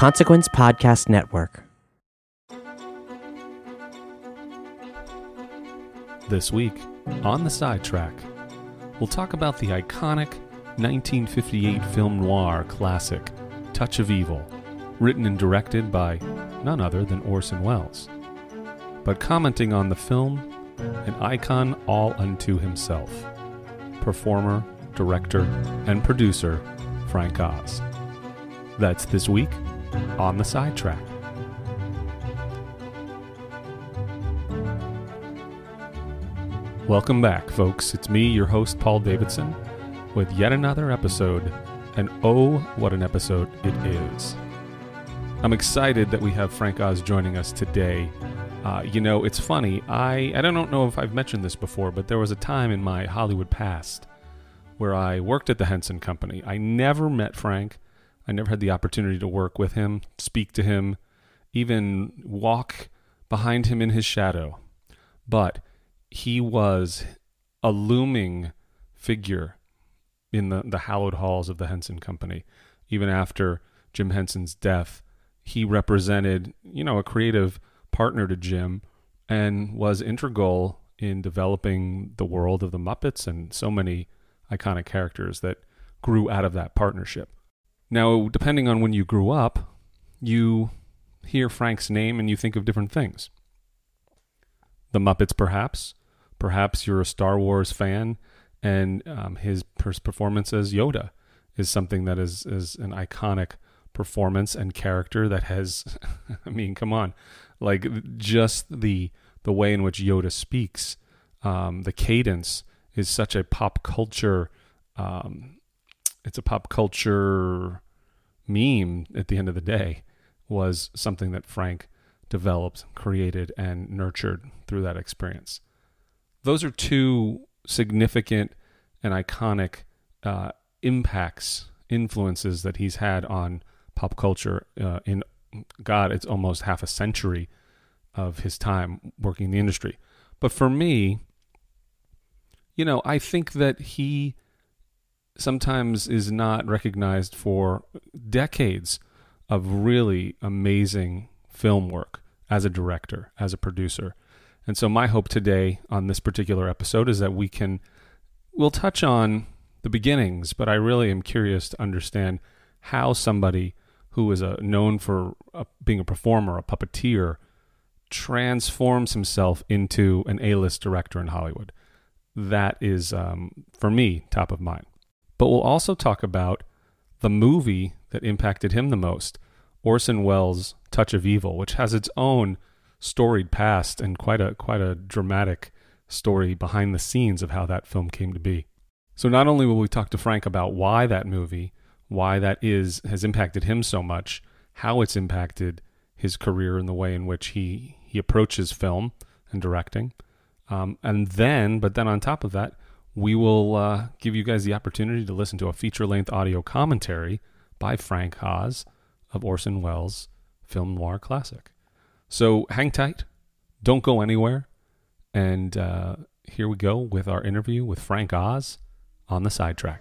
Consequence Podcast Network. This week, on the Sidetrack, we'll talk about the iconic 1958 film noir classic, Touch of Evil, written and directed by none other than Orson Welles. But commenting on the film, an icon all unto himself, performer, director, and producer Frank Oz. That's this week on the Sidetrack. Welcome back, folks. It's me, your host, Paul Davidson, with yet another episode, and oh, what an episode it is. I'm excited that we have Frank Oz joining us today. It's funny, I don't know if I've mentioned this before, but there was a time in my Hollywood past where I worked at the Henson Company. I never met Frank. I never had the opportunity to work with him, speak to him, even walk behind him in his shadow. But he was a looming figure in the hallowed halls of the Henson Company. Even after Jim Henson's death, he represented, a creative partner to Jim and was integral in developing the world of the Muppets and so many iconic characters that grew out of that partnership. Now, depending on when you grew up, you hear Frank's name and you think of different things. The Muppets, perhaps. Perhaps you're a Star Wars fan, and his performance as Yoda is something that is an iconic performance and character that has, come on, like just the way in which Yoda speaks, the cadence is such a pop culture, it's a pop culture meme at the end of the day, was something that Frank developed, created, and nurtured through that experience. Those are two significant and iconic influences that he's had on pop culture it's almost half a century of his time working in the industry. But for me, I think that he sometimes is not recognized for decades of really amazing film work as a director, as a producer. And so my hope today on this particular episode is that we'll touch on the beginnings, but I really am curious to understand how somebody who is known for being a performer, a puppeteer, transforms himself into an A-list director in Hollywood. That is, for me, top of mind. But we'll also talk about the movie that impacted him the most, Orson Welles' Touch of Evil, which has its own storied past and quite a dramatic story behind the scenes of how that film came to be. So not only will we talk to Frank about why that movie, why that has impacted him so much, how it's impacted his career and the way in which he approaches film and directing, but then on top of that, we will give you guys the opportunity to listen to a feature-length audio commentary by Frank Oz of Orson Welles' film noir classic. So hang tight, don't go anywhere, and here we go with our interview with Frank Oz on the Sidetrack.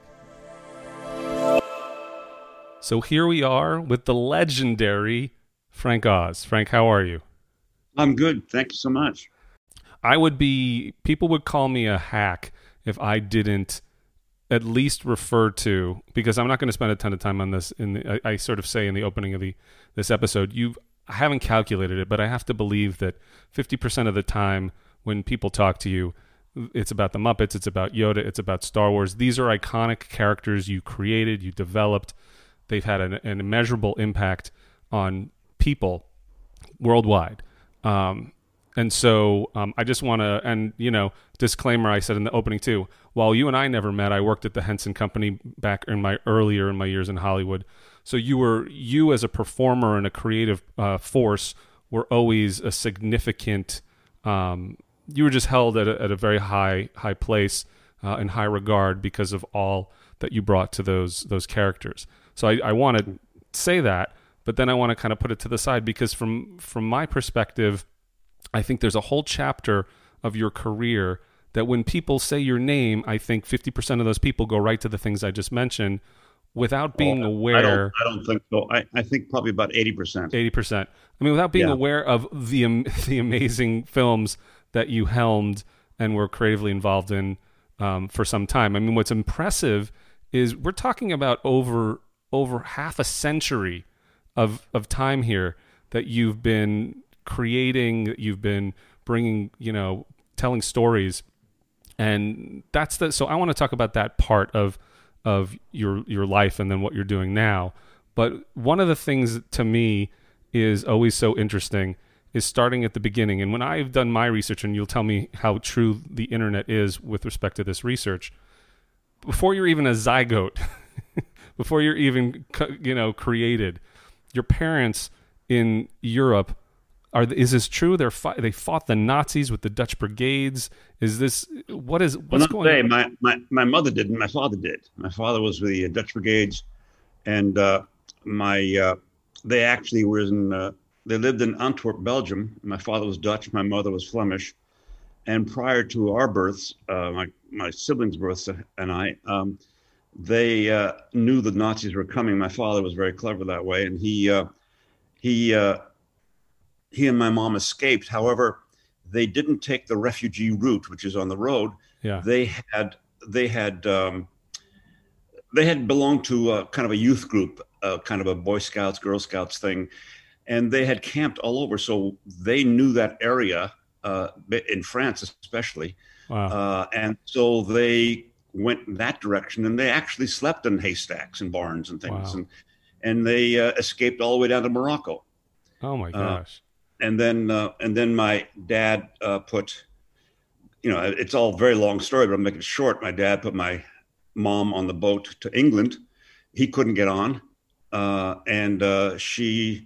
So here we are with the legendary Frank Oz. Frank, how are you? I'm good, thank you so much. People would call me a hack if I didn't at least refer to, because I'm not going to spend a ton of time on this. I sort of say in the opening of this episode, I haven't calculated it, but I have to believe that 50% of the time when people talk to you, it's about the Muppets, it's about Yoda, it's about Star Wars. These are iconic characters you created, you developed. They've had an immeasurable impact on people worldwide. And so I just want to, and disclaimer I said in the opening too, while you and I never met, I worked at the Henson Company back in my years in Hollywood. So you as a performer and a creative force were always a significant, you were just held at a very high place in high regard because of all that you brought to those characters. So I want to say that, but then I want to kind of put it to the side because from my perspective, I think there's a whole chapter of your career that when people say your name, I think 50% of those people go right to the things I just mentioned, without being Oh, aware. I don't think so. I think probably about 80%. 80%. I mean, without being Yeah. aware of the amazing films that you helmed and were creatively involved in for some time. I mean, what's impressive is we're talking about over half a century of time here that you've been creating, that you've been bringing, telling stories, and that's the. So I want to talk about that part of your life and then what you're doing now. But one of the things to me is always so interesting is starting at the beginning. And when I've done my research, and you'll tell me how true the internet is with respect to this research, before you're even a zygote, before you're even created, your parents in Europe is this true? They fought the Nazis with the Dutch brigades. Is this what's going on? My mother didn't. My father did. My father was with the Dutch brigades, and they actually were in. They lived in Antwerp, Belgium. My father was Dutch. My mother was Flemish. And prior to our births, my siblings' births and I, they knew the Nazis were coming. My father was very clever that way, and he and my mom escaped. However, they didn't take the refugee route, which is on the road. Yeah. They had belonged to kind of a youth group, kind of a Boy Scouts, Girl Scouts thing, and they had camped all over. So they knew that area in France, especially. Wow. And so they went in that direction, and they actually slept in haystacks and barns and things, Wow. and they escaped all the way down to Morocco. Oh my gosh. And then my dad put, it's all a very long story, but I'll make it short. My dad put my mom on the boat to England. He couldn't get on, and she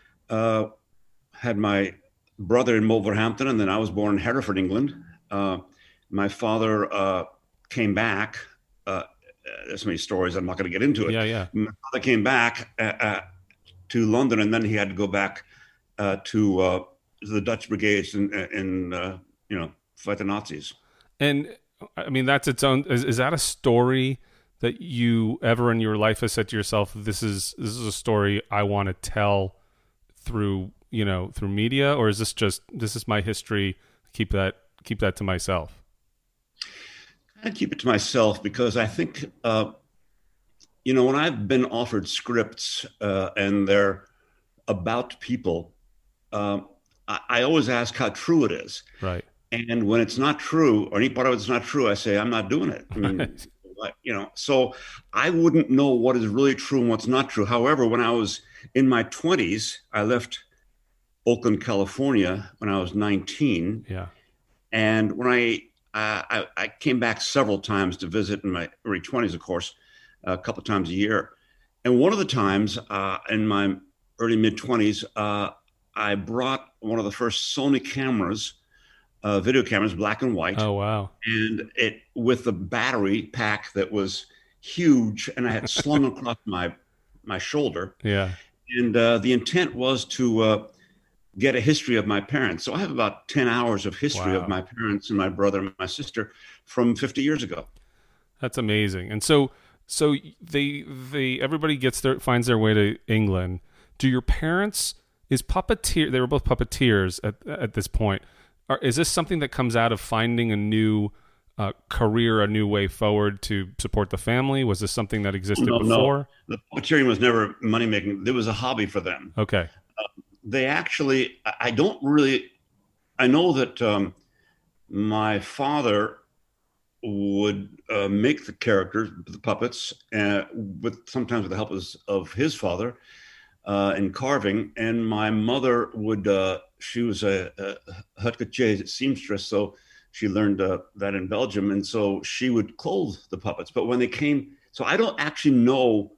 had my brother in Wolverhampton, and then I was born in Hereford, England. My father came back. There's so many stories. I'm not going to get into it. Yeah. My father came back to London, and then he had to go back to the Dutch brigades and fight the Nazis. And I mean, that's its own. Is that a story that you ever in your life have said to yourself, "This is a story I want to tell through media," or is this is my history? Keep that to myself. I keep it to myself because I think, when I've been offered scripts and they're about people, I always ask how true it is. Right. And when it's not true, or any part of it's not true, I say, I'm not doing it. I mean, so I wouldn't know what is really true and what's not true. However, when I was in my 20s, I left Oakland, California when I was 19. Yeah. And when I came back several times to visit in my early 20s, of course, a couple of times a year. And one of the times in my early mid 20s, I brought one of the first Sony cameras, video cameras, black and white. Oh, wow. And it with the battery pack that was huge, and I had slung across my shoulder. Yeah. And the intent was to get a history of my parents. So I have about 10 hours of history Wow. of my parents and my brother and my sister from 50 years ago. That's amazing. And so they everybody finds their way to England. Do your parents they were both puppeteers at this point. Is this something that comes out of finding a new career, a new way forward to support the family? Was this something that existed before? No. The puppeteering was never money making. It was a hobby for them. Okay. They actually, I know that my father would make the characters, the puppets, sometimes with the help of his father in carving. And my mother would, she was a haute couture seamstress, so she learned that in Belgium. And so she would clothe the puppets. But when they came, so I don't actually know.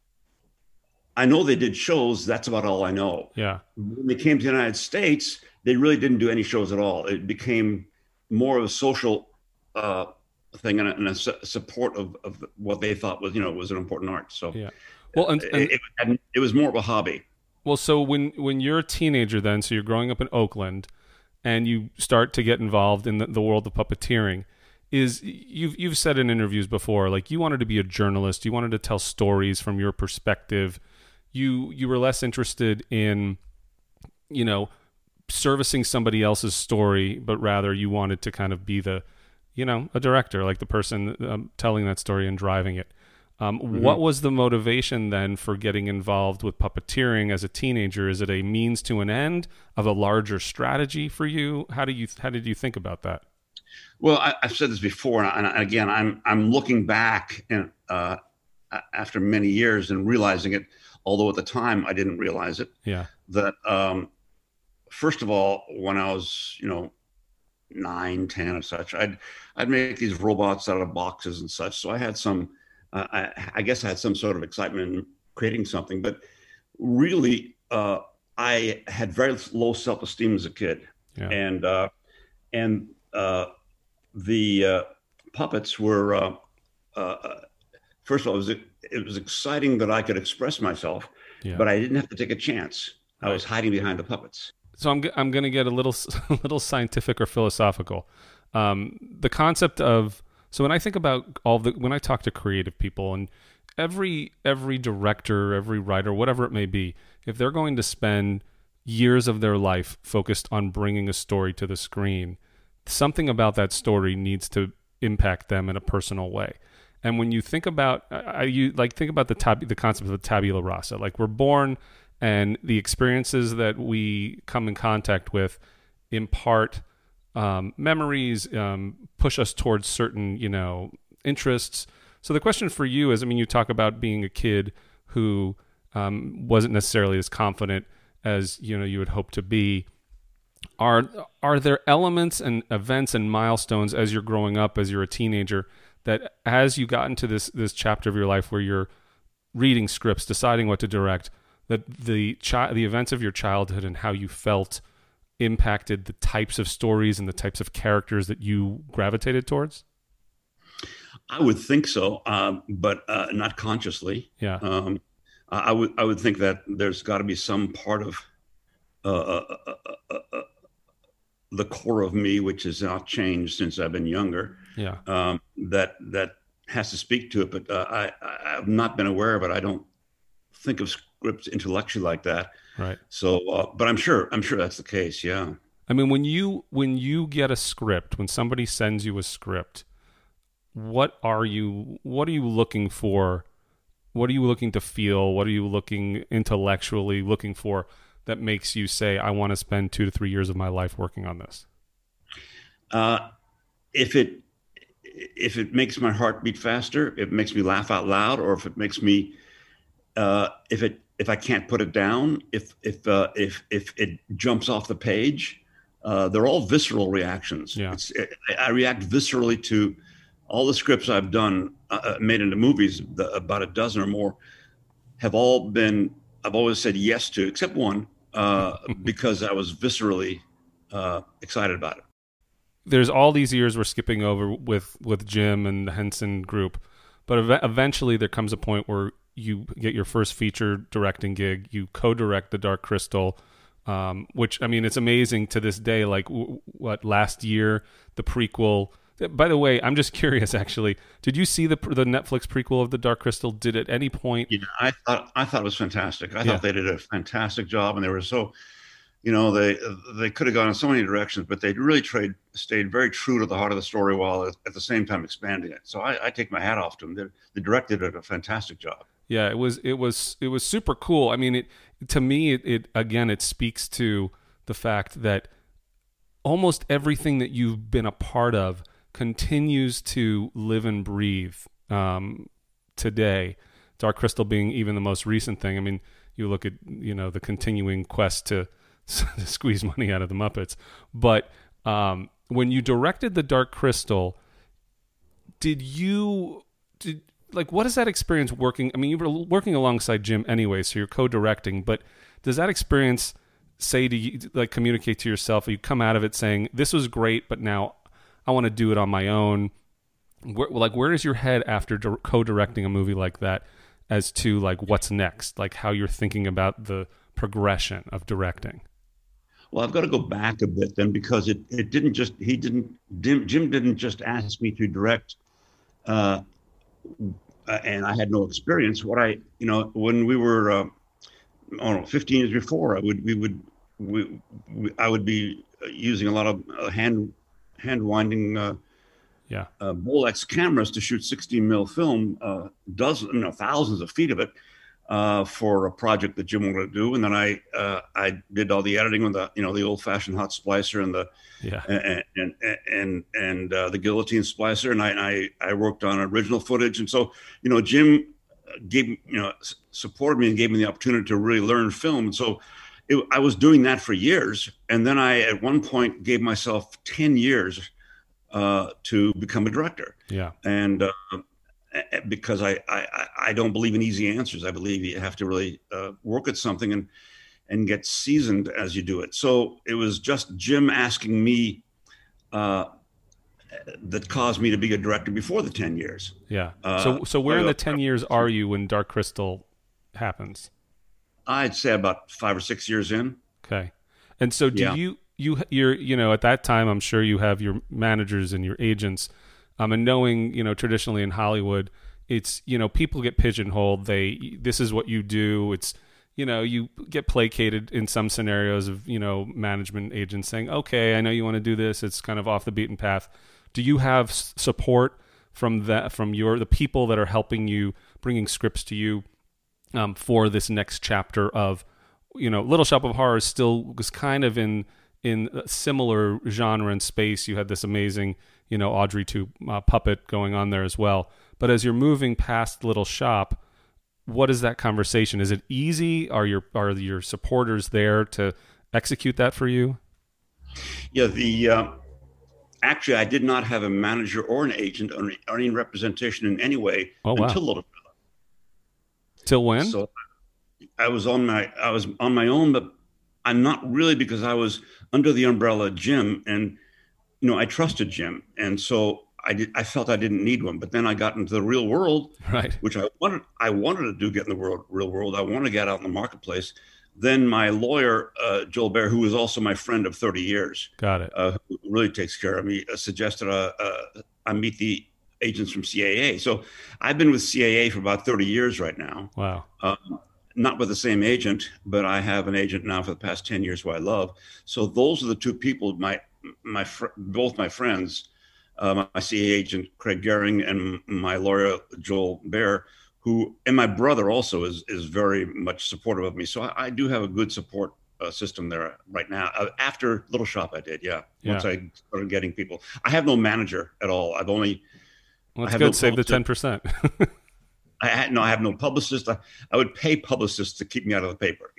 I know they did shows. That's about all I know. Yeah. When they came to the United States, they really didn't do any shows at all. It became more of a social thing and a support of what they thought was an important art. So yeah. Well, and it was more of a hobby. Well, so when you're a teenager, then, so you're growing up in Oakland, and you start to get involved in the world of puppeteering, is you've said in interviews before, like you wanted to be a journalist, you wanted to tell stories from your perspective. You were less interested in, servicing somebody else's story, but rather you wanted to kind of be the, a director, like the person telling that story and driving it. What was the motivation then for getting involved with puppeteering as a teenager? Is it a means to an end of a larger strategy for you? How did you think about that? Well, I've said this before, and again, I'm looking back and after many years and realizing it, although at the time I didn't realize it. Yeah. That first of all, when I was 9, 10 and such, I'd make these robots out of boxes and such. So I had some. I guess I had some sort of excitement in creating something, but really, I had very low self-esteem as a kid, and the puppets were first of all, it was exciting that I could express myself, but I didn't have to take a chance. I was hiding behind the puppets. So I'm going to get a little scientific or philosophical. The concept of, so when I think about when I talk to creative people, and every director, every writer, whatever it may be, if they're going to spend years of their life focused on bringing a story to the screen, something about that story needs to impact them in a personal way. And when you think about, think about the concept of the tabula rasa. Like, we're born, and the experiences that we come in contact with impart memories, push us towards certain, interests. So the question for you is, you talk about being a kid who wasn't necessarily as confident as, you would hope to be. Are there elements and events and milestones as you're growing up, as you're a teenager, that as you got into this chapter of your life where you're reading scripts, deciding what to direct, that the events of your childhood and how you felt impacted the types of stories and the types of characters that you gravitated towards? I would think so, but not consciously. Yeah. I would think that there's got to be some part of the core of me, which has not changed since I've been younger. Yeah. That has to speak to it, but I've not been aware of it. I don't think of scripts intellectually like that. Right. So, but I'm sure that's the case. Yeah. When you get a script, when somebody sends you a script, what are you looking for? What are you looking to feel? What are you intellectually looking for that makes you say, I want to spend 2 to 3 years of my life working on this? If it makes my heart beat faster, if it makes me laugh out loud, or if it makes me, if I can't put it down, if it jumps off the page, they're all visceral reactions. Yeah. I react viscerally to all the scripts I've done, made into movies, about a dozen or more, have all been, I've always said yes to, except one, because I was viscerally excited about it. There's all these years we're skipping over with Jim and the Henson group, but eventually there comes a point where you get your first feature directing gig. You co-direct The Dark Crystal, which, it's amazing to this day. Like, last year, the prequel. By the way, I'm just curious, actually, did you see the Netflix prequel of The Dark Crystal? Did at any point? Yeah, I thought it was fantastic. I thought they did a fantastic job, and they were so, they could have gone in so many directions, but they really stayed very true to the heart of the story while at the same time expanding it. So I take my hat off to them. They directed a fantastic job. Yeah, it was super cool. To me, it again speaks to the fact that almost everything that you've been a part of continues to live and breathe today. Dark Crystal being even the most recent thing. You look at the continuing quest to squeeze money out of the Muppets, but when you directed The Dark Crystal, what is that experience working? You were working alongside Jim anyway, so you're co-directing, but does that experience say to you, communicate to yourself, or you come out of it saying, this was great, but now I want to do it on my own? Where is your head after co-directing a movie like that as to what's next, how you're thinking about the progression of directing? Well, I've got to go back a bit then, because it didn't just Jim didn't just ask me to direct, uh, and I had no experience. When we were, I don't know, 15 years before, I would be using a lot of hand winding Yeah. Bolex cameras to shoot 16 mil film, thousands of feet of it, for a project that Jim wanted to do. And then I did all the editing with the old fashioned hot splicer and the Yeah. the guillotine splicer, and I worked on original footage. And so Jim supported me and gave me the opportunity to really learn film. And so I was doing that for years, and then I at one point gave myself 10 years to become a director. Yeah. And because I don't believe in easy answers. I believe you have to really work at something and get seasoned as you do it. So it was just Jim asking me that caused me to be a director before the 10 years. Yeah. So where in the 10 years are you when Dark Crystal happens? I'd say about 5 or 6 years in. Okay. And so you're at that time, I'm sure you have your managers and your agents, and knowing, traditionally in Hollywood, it's, people get pigeonholed. This is what you do. It's, you get placated in some scenarios of, management agents saying, okay, I know you want to do this. It's kind of off the beaten path. Do you have support from the people that are helping you, bringing scripts to you, for this next chapter of, Little Shop of Horrors still was kind of in a similar genre and space. You had this amazing, Audrey 2 puppet going on there as well. But as you're moving past Little Shop, what is that conversation? Is it easy? Are your supporters there to execute that for you? Yeah, actually, I did not have a manager or an agent or any representation in any way until Little Shop. Till when? So I was on my own, but I'm not really, because I was under the umbrella of Jim, and I trusted Jim, and so I felt I didn't need one. But then I got into the real world, right, which I wanted to do, get in the real world. I wanted to get out in the marketplace. Then my lawyer, Joel Baer, who was also my friend of 30 years, got it, who really takes care of me, suggested I meet the agents from CAA. So I've been with CAA for about 30 years right now. Wow. Not with the same agent, but I have an agent now for the past 10 years who I love. So those are the two people, both my friends, my CAA agent, Craig Gehring, and my lawyer, Joel Baer, and my brother also is very much supportive of me. So I do have a good support system there right now. After Little Shop, I did, once I started getting people. I have no manager at all. Well, that's good. Save the 10%. I have no publicist. I would pay publicists to keep me out of the paper,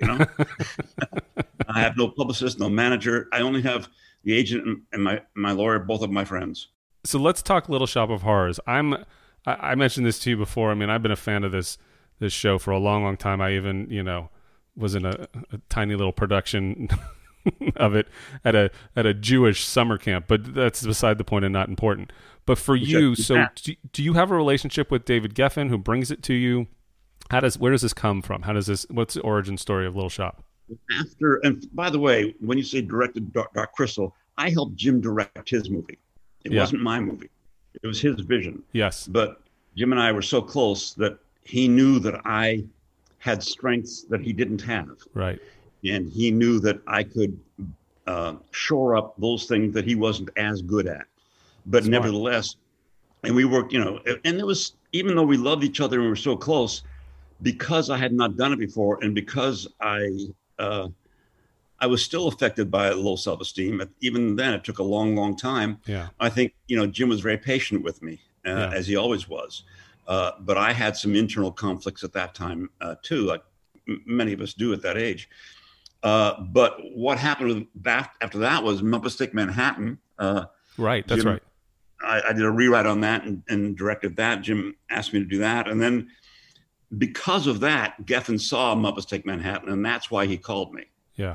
I have no publicist, no manager. I only have the agent and my lawyer, both of my friends. So let's talk Little Shop of Horrors. I mentioned this to you before. I mean, I've been a fan of this show for a long, long time. I even, was in a tiny little production of it at a Jewish summer camp, but that's beside the point and not important. But for you, so do you have a relationship with David Geffen, who brings it to you? Where does this come from? What's the origin story of Little Shop? And by the way, when you say directed Dark Crystal, I helped Jim direct his movie. It wasn't my movie. It was his vision. Yes. But Jim and I were so close that he knew that I had strengths that he didn't have. Right. And he knew that I could shore up those things that he wasn't as good at. But Smart. Nevertheless, and we worked, and it was, even though we loved each other and we were so close, because I had not done it before, and because I was still affected by low self-esteem. Even then, it took a long, long time. Yeah. I think, Jim was very patient with me, as he always was. But I had some internal conflicts at that time, too, like many of us do at that age. But what happened after that was Muppets Take Manhattan. Right, that's Jim, right. I did a rewrite on that and directed that. Jim asked me to do that. And then because of that, Geffen saw Muppets Take Manhattan, and that's why he called me. Yeah.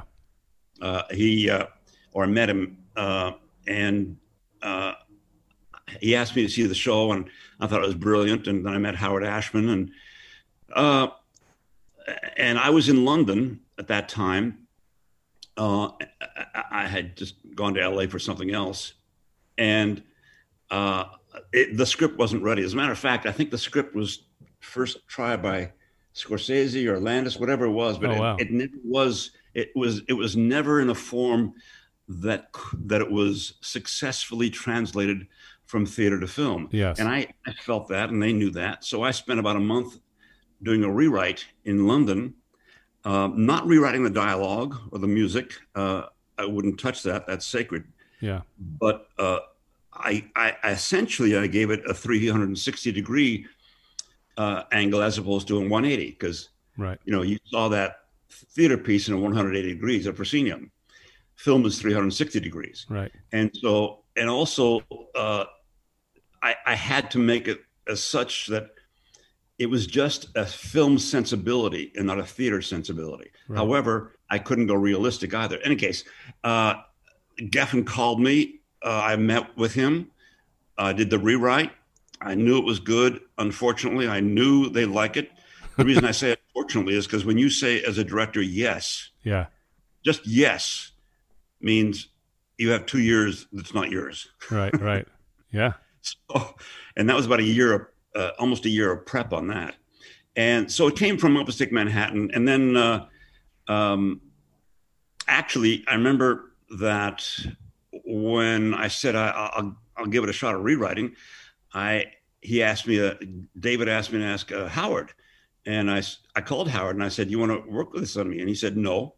I met him, and he asked me to see the show, and I thought it was brilliant. And then I met Howard Ashman, and I was in London at that time, uh, I had just gone to LA for something else, and the script wasn't ready. As a matter of fact, I think the script was first tried by Scorsese or Landis, whatever it was, but wow. it never was. It was never in a form that it was successfully translated from theater to film. Yes. And I felt that, and they knew that. So I spent about a month doing a rewrite in London, not rewriting the dialogue or the music. I wouldn't touch that. That's sacred. Yeah. But I essentially I gave it a 360 degree angle as opposed to a 180, because Right. you saw that theater piece in a 180 degrees, a proscenium. Film is 360 degrees. Right. And so, and also, I had to make it as such that it was just a film sensibility and not a theater sensibility. Right. However, I couldn't go realistic either. In any case, Geffen called me. I met with him. I did the rewrite. I knew it was good. Unfortunately, I knew they like it. The reason I say unfortunately is because when you say as a director, yes, Yeah. just yes means you have 2 years that's not yours. Right. Right. Yeah. So, and that was about a year, almost a year of prep on that. And so it came from Upstate Manhattan. And then actually, I remember that when I said I'll give it a shot of rewriting, David asked me to ask Howard. And I called Howard and I said, "You want to work with this on me?" And he said, "No."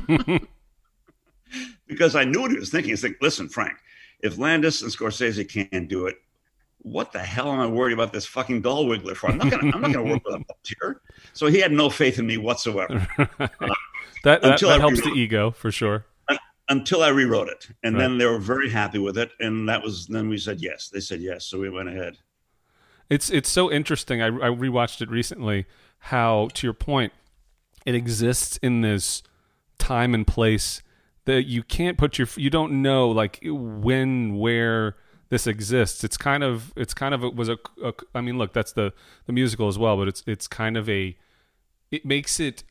Because I knew what he was thinking. He's like, "Listen, Frank, if Landis and Scorsese can't do it, what the hell am I worried about this fucking doll wiggler for? I'm not gonna work with a puppeteer." So he had no faith in me whatsoever. That helps the ego for sure. Until I rewrote it, and Right. then they were very happy with it, and then we said yes. They said yes, so we went ahead. It's so interesting. I rewatched it recently. How, to your point, it exists in this time and place that you can't put you don't know like when, where this exists. It's kind of I mean, look, that's the musical as well, but it's kind of it makes it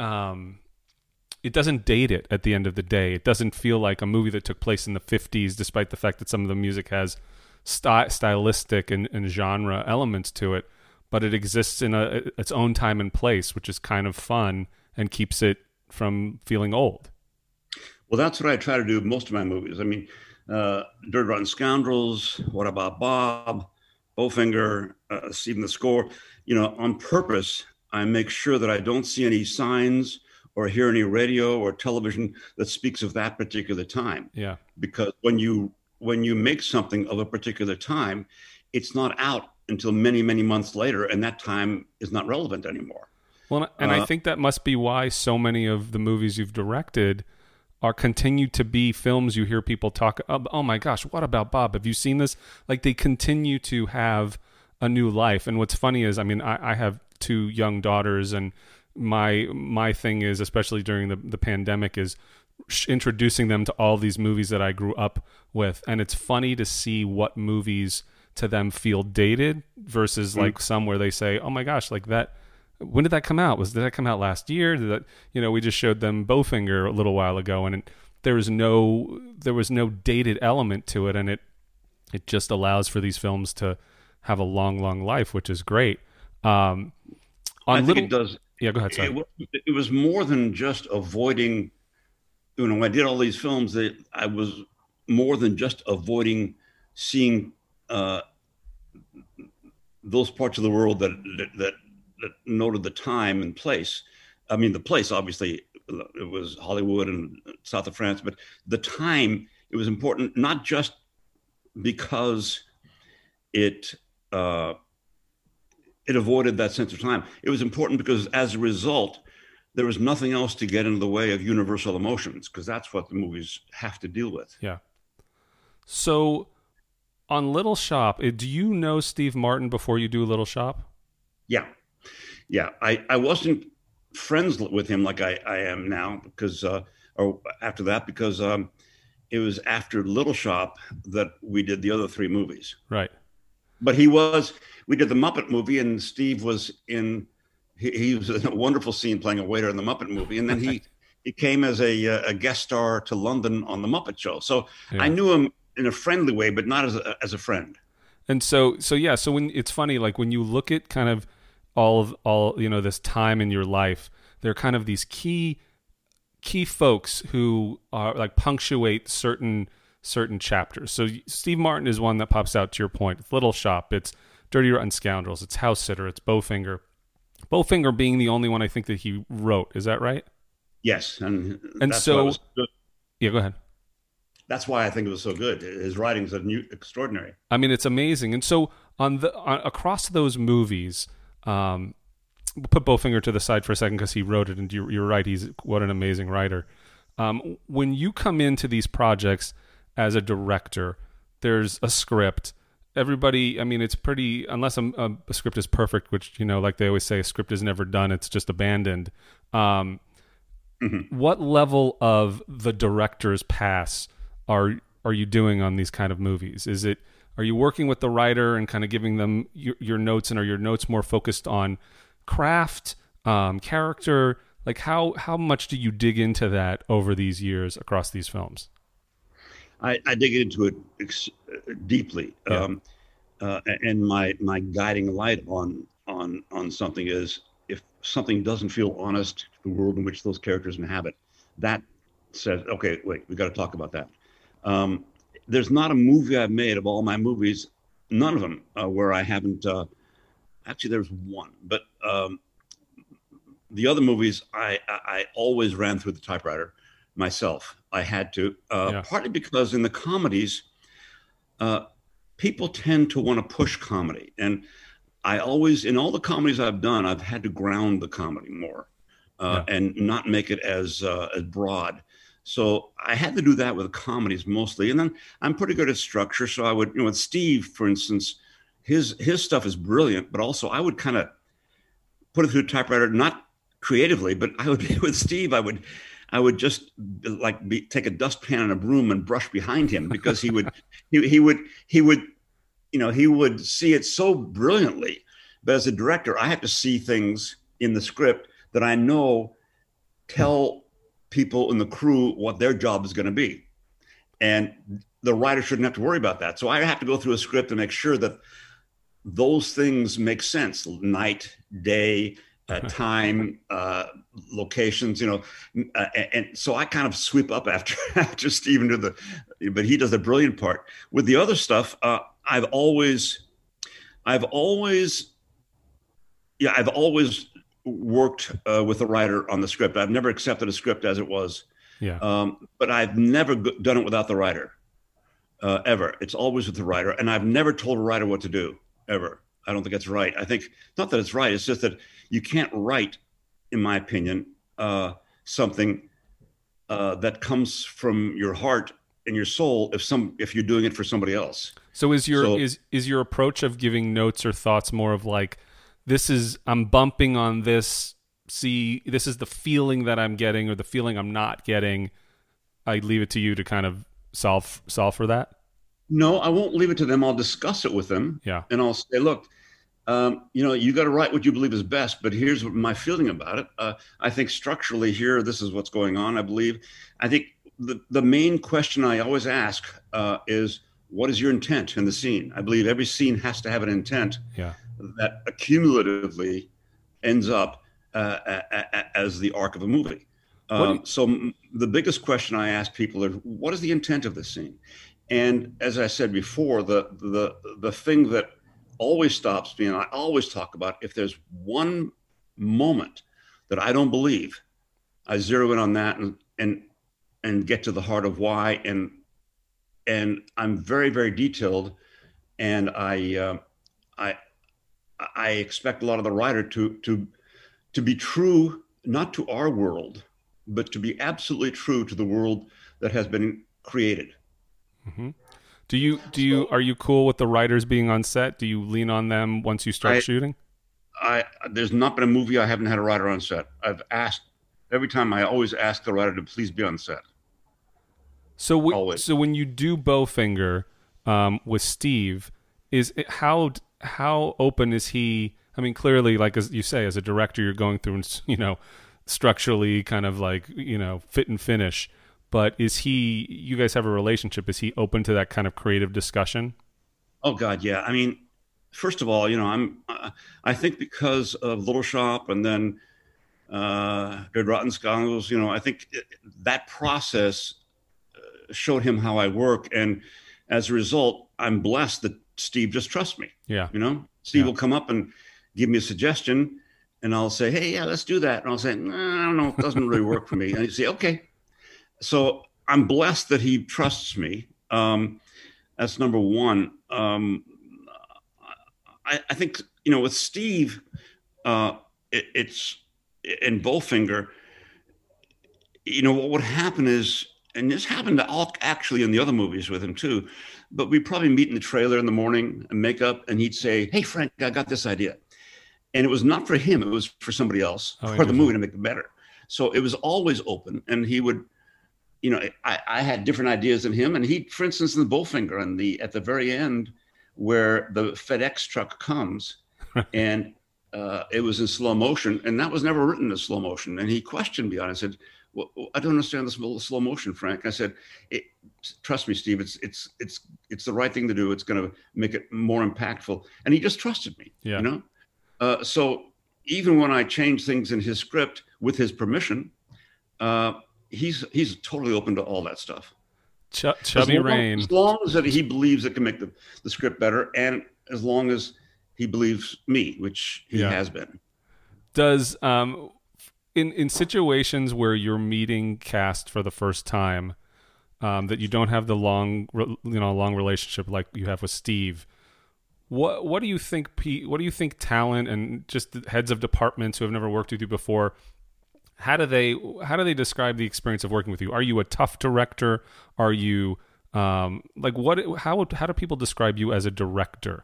it doesn't date it at the end of the day. It doesn't feel like a movie that took place in the 50s, despite the fact that some of the music has stylistic and genre elements to it, but it exists in its own time and place, which is kind of fun and keeps it from feeling old. Well, that's what I try to do with most of my movies. I mean, Dirty Rotten Scoundrels, What About Bob, Bowfinger, even the score, on purpose, I make sure that I don't see any signs or hear any radio or television that speaks of that particular time. Yeah. Because when you make something of a particular time, it's not out until many, many months later, and that time is not relevant anymore. Well, and I think that must be why so many of the movies you've directed are continued to be films you hear people talk, "Oh my gosh, What About Bob? Have you seen this?" Like, they continue to have a new life. And what's funny is, I mean, I have 2 young daughters, and my thing is, especially during the pandemic, is introducing them to all these movies that I grew up with. And it's funny to see what movies to them feel dated versus like some where they say, "Oh my gosh, like that, when did that come out? Did that come out last year? Did that, we just showed them Bowfinger a little while ago, and there was no dated element to it, and it just allows for these films to have a long, long life, which is great. I think it does. Yeah, go ahead. Sorry. It was more than just avoiding. When I did all these films, I was more than just avoiding seeing those parts of the world that noted the time and place. I mean, the place, obviously, it was Hollywood and south of France, but the time, it was important, not just because it avoided that sense of time. It was important because as a result, there was nothing else to get into the way of universal emotions, because that's what the movies have to deal with. Yeah. So on Little Shop, do you know Steve Martin before you do Little Shop? Yeah. I wasn't friends with him like I am now, because or after that, because it was after Little Shop that we did the other 3 movies. Right. But we did the Muppet movie, and Steve was he was in a wonderful scene playing a waiter in the Muppet movie. And then he came as a guest star to London on the Muppet Show. So I Yeah. knew him in a friendly way, but not as a friend. And so yeah, so when it's funny, like when you look at kind of all this time in your life, there are kind of these key folks who are like punctuate certain chapters. So Steve Martin is one that pops out to your point. It's Little Shop, it's Dirty Rotten Scoundrels, it's House Sitter, it's Bowfinger. Bowfinger being the only one I think that he wrote. Is that right? Yes, and that's why it so was good. yeah, go ahead. That's why I think it was so good. His writings are extraordinary. I mean, it's amazing. And so across those movies, we'll put Bowfinger to the side for a second because he wrote it, and you're right. He's what an amazing writer. When you come into these projects as a director, there's a script. Everybody, I mean, it's pretty, unless a script is perfect, which, like they always say, a script is never done, it's just abandoned. What level of the director's pass are you doing on these kind of movies? Are you working with the writer and kind of giving them your notes, and are your notes more focused on craft, character? Like how much do you dig into that over these years across these films? I dig into it deeply. Yeah. And my guiding light on something is, if something doesn't feel honest to the world in which those characters inhabit, that says, okay, wait, we got to talk about that. There's not a movie I've made of all my movies, none of them, where I haven't. Actually, there's one, but the other movies I always ran through the typewriter myself. I had to, partly because in the comedies, people tend to want to push comedy, and I always, in all the comedies I've done, I've had to ground the comedy more and not make it as broad. So I had to do that with comedies mostly. And then I'm pretty good at structure. So I would, with Steve, for instance, his stuff is brilliant, but also I would kind of put it through a typewriter, not creatively, but I would, with Steve, I would just take a dustpan and a broom and brush behind him, because he would see it so brilliantly. But as a director, I have to see things in the script that I know tell people in the crew what their job is going to be. And the writer shouldn't have to worry about that. So I have to go through a script to make sure that those things make sense. Night, day, time, locations, and so I kind of sweep up after Steven but he does the brilliant part. With the other stuff, I've always worked with a writer on the script. I've never accepted a script as it was. Yeah. But I've never done it without the writer, ever. It's always with the writer. And I've never told a writer what to do, ever. I don't think it's right. I think, not that it's right, it's just that you can't write, in my opinion, something that comes from your heart and your soul if you're doing it for somebody else. So is your approach of giving notes or thoughts more of like, I'm bumping on this, this is the feeling that I'm getting or the feeling I'm not getting, I leave it to you to kind of solve for that? No, I won't leave it to them. I'll discuss it with them. Yeah. And I'll say, look, you got to write what you believe is best, but here's my feeling about it. I think structurally here, this is what's going on, I believe. I think the main question I always ask is, what is your intent in the scene? I believe every scene has to have an intent that accumulatively ends up as the arc of a movie. So the biggest question I ask people is, what is the intent of this scene? And as I said before, the thing that always stops me, and I always talk about, if there's one moment that I don't believe, I zero in on that and get to the heart of why. And I'm very, very detailed, and I expect a lot of the writer to be true, not to our world, but to be absolutely true to the world that has been created. Mm-hmm. Are you cool with the writers being on set? Do you lean on them once you start shooting? There's not been a movie I haven't had a writer on set. I've asked every time. I always ask the writer to please be on set. So when you do Bowfinger with Steve, how open is he? I mean, clearly, like as you say, as a director, you're going through structurally kind of like, fit and finish. But you guys have a relationship. Is he open to that kind of creative discussion? Oh God, yeah. I mean, first of all, I think because of Little Shop and then Good Rotten Scoundrels, I think that process showed him how I work. And as a result, I'm blessed that Steve just trusts me. Yeah. Steve will come up and give me a suggestion, and I'll say, hey, yeah, let's do that. And I'll say, no, I don't know, it doesn't really work for me. And he'd say, okay. So I'm blessed that he trusts me. That's number one. I think, with Steve, it's in Bowfinger, what would happen is, and this happened actually in the other movies with him too, but we'd probably meet in the trailer in the morning and make up, and he'd say, hey, Frank, I got this idea. And it was not for him, it was for somebody else, for the movie to make it better. So it was always open, and he would, I had different ideas than him. And he, for instance, in the Bowfinger, at the very end, where the FedEx truck comes, and it was in slow motion, and that was never written in slow motion. And he questioned me on it. I said, well, I don't understand this slow motion, Frank. I said, trust me, Steve, it's the right thing to do. It's going to make it more impactful. And he just trusted me. Yeah. So even when I changed things in his script with his permission, he's totally open to all that stuff. Chubby Rain. As long as that he believes it can make the script better, and as long as he believes me, which he has been. Does in situations where you're meeting cast for the first time, that you don't have the long relationship like you have with Steve, what do you think? What do you think talent and just the heads of departments who have never worked with you before? How do they describe the experience of working with you? Are you a tough director? Are you how do people describe you as a director?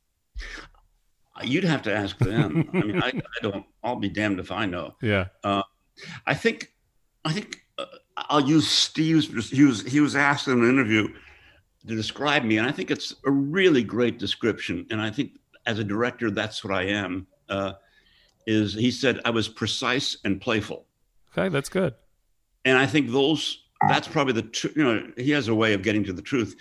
You'd have to ask them. I mean, I don't. I'll be damned if I know. Yeah. I think I'll use Steve's. He was asked in an interview to describe me, and I think it's a really great description. And I think as a director, that's what I am. He said I was precise and playful. Okay, that's good. And I think that's probably he has a way of getting to the truth.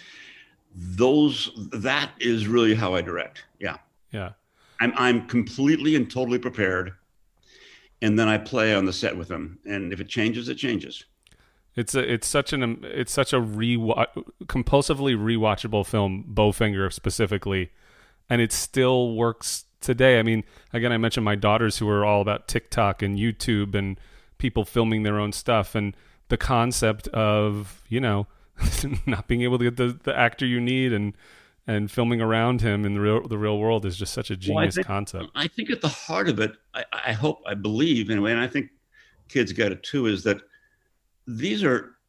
That is really how I direct. Yeah. Yeah. I'm completely and totally prepared, and then I play on the set with them. And if it changes, it changes. It's such a compulsively rewatchable film, Bowfinger specifically, and it still works today. I mean, again, I mentioned my daughters who are all about TikTok and YouTube and people filming their own stuff, and the concept of not being able to get the actor you need and filming around him in the real world is just such a genius concept. I think at the heart of it, I believe anyway, and I think kids get it too, is that these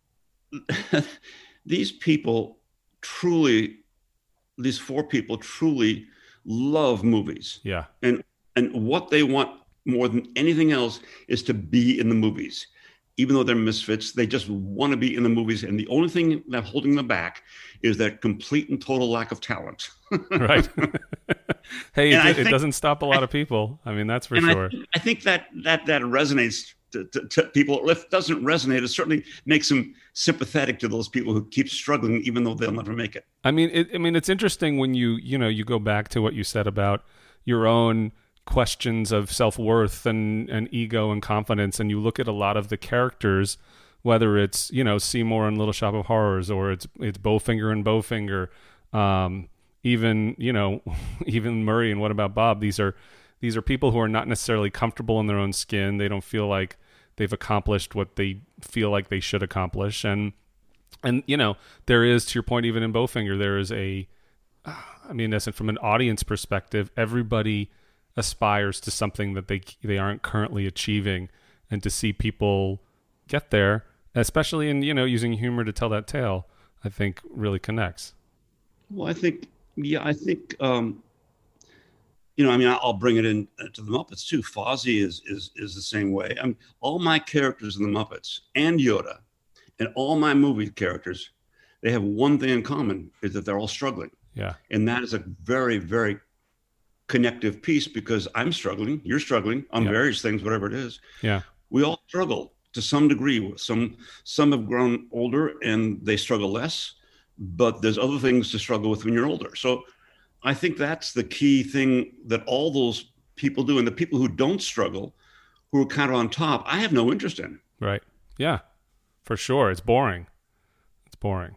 four people truly love movies. Yeah. And what they want more than anything else is to be in the movies. Even though they're misfits, they just want to be in the movies. And the only thing that's holding them back is that complete and total lack of talent. Right. Hey, it doesn't stop a lot of people. I mean, that's for sure. I think that resonates to people. If it doesn't resonate, it certainly makes them sympathetic to those people who keep struggling, even though they'll never make it. I mean, it's interesting when you go back to what you said about your own questions of self-worth and ego and confidence, and you look at a lot of the characters, whether it's Seymour in Little Shop of Horrors, or it's Bowfinger and Bowfinger, even Murray and What About Bob. These are people who are not necessarily comfortable in their own skin. They don't feel like they've accomplished what they feel like they should accomplish, and there is, to your point, even in Bowfinger, there is from an audience perspective, everybody aspires to something that they aren't currently achieving, and to see people get there, especially in using humor to tell that tale, I think really connects. Well, I think I'll bring it in to the Muppets too. Fozzie is the same way. All my characters in the Muppets and Yoda and all my movie characters, they have one thing in common, is that they're all struggling. Yeah. And that is a very, very connective piece, because I'm struggling, you're struggling on various things, whatever it is. Yeah. We all struggle to some degree. Some have grown older and they struggle less, but there's other things to struggle with when you're older. So I think that's the key thing that all those people do. And the people who don't struggle, who are kind of on top, I have no interest in. Right. Yeah, for sure. It's boring. It's boring.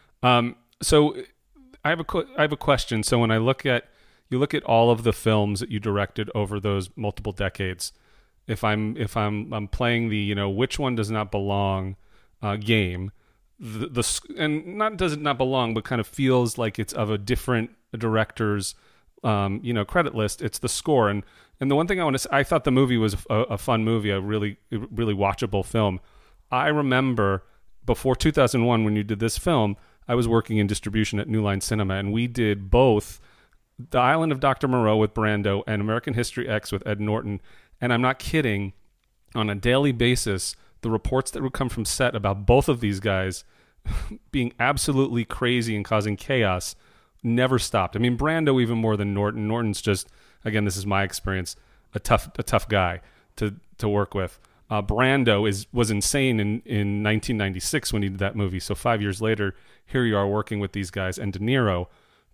So I have a question. So when you look at all of the films that you directed over those multiple decades, if I'm playing the, which one does not belong game, and not does it not belong, but kind of feels like it's of a different director's credit list. It's the score. And the one thing I thought the movie was a fun movie, a really watchable film. I remember before 2001, when you did this film, I was working in distribution at New Line Cinema, and we did both The Island of Dr. Moreau with Brando and American History X with Ed Norton. And I'm not kidding, on a daily basis, the reports that would come from set about both of these guys being absolutely crazy and causing chaos never stopped. I mean, Brando even more than Norton. Norton's just, again, this is my experience, a tough guy to work with. Brando was insane in 1996 when he did that movie. So 5 years later, here you are working with these guys, and De Niro.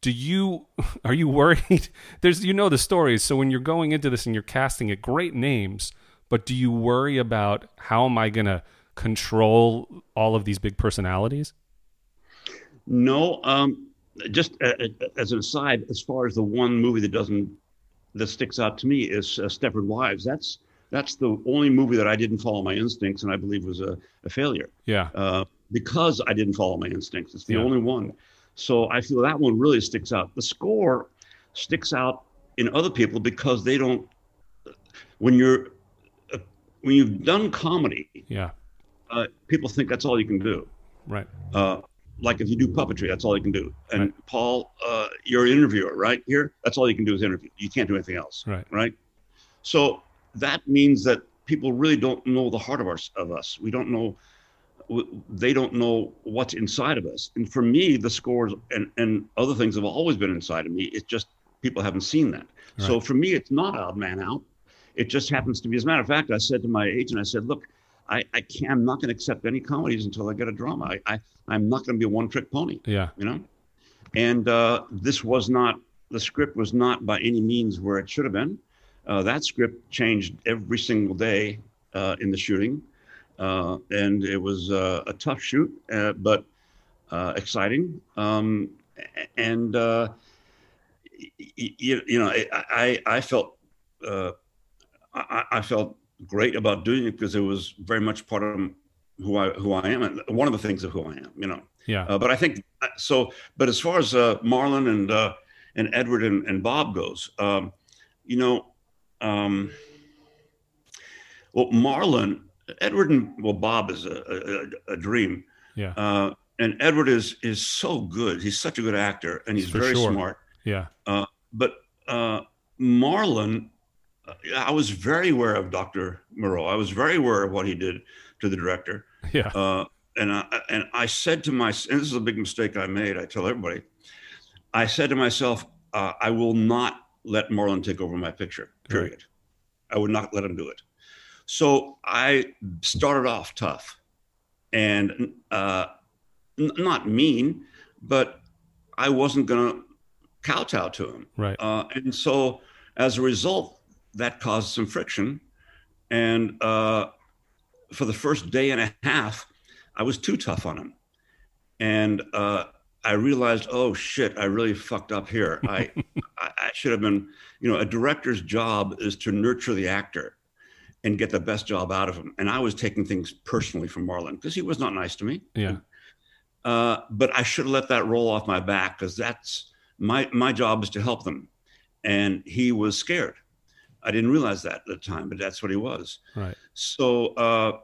Are you worried? There's the stories. So when you're going into this and you're casting at great names, but do you worry about how am I going to control all of these big personalities? No. Just as an aside, as far as the one movie that sticks out to me is Stepford Wives. That's the only movie that I didn't follow my instincts, and I believe was a failure. Yeah. Because I didn't follow my instincts. It's the only one. So I feel that one really sticks out. The score sticks out in other people because they don't. When you've done comedy, people think that's all you can do. Right. Like if you do puppetry, that's all you can do. And right. Paul, you're an interviewer, right? Here, that's all you can do is interview. You can't do anything else. Right. So that means that people really don't know the heart of us. We don't know. They don't know what's inside of us. And for me, the scores and other things have always been inside of me. It's just people haven't seen that. Right. So for me, it's not Odd Man Out. It just happens to be. As a matter of fact, I said to my agent, I said, look, I'm not going to accept any comedies until I get a drama. I'm not going to be a one-trick pony. Yeah. And the script was not by any means where it should have been. That script changed every single day in the shooting. And it was a tough shoot, but exciting. I felt I felt great about doing it because it was very much part of who I am, and one of the things of who I am. Yeah. But I think so. But as far as Marlon and Edward and Bob goes, well, Marlon. Edward and Bob is a dream. Yeah. And Edward is so good. He's such a good actor, and he's very smart. Yeah. But Marlon, I was very aware of Dr. Moreau. I was very aware of what he did to the director. Yeah. And I said to myself, and this is a big mistake I made. I tell everybody. I said to myself, I will not let Marlon take over my picture. Period. Right. I would not let him do it. So I started off tough and not mean, but I wasn't going to kowtow to him. Right. And so as a result, that caused some friction. And for the first day and a half, I was too tough on him. And I realized, oh, shit, I really fucked up here. I should have been, a director's job is to nurture the actor and get the best job out of him. And I was taking things personally from Marlon because he was not nice to me. Yeah. But I should have let that roll off my back because that's my job is to help them. And he was scared. I didn't realize that at the time, but that's what he was. Right. So,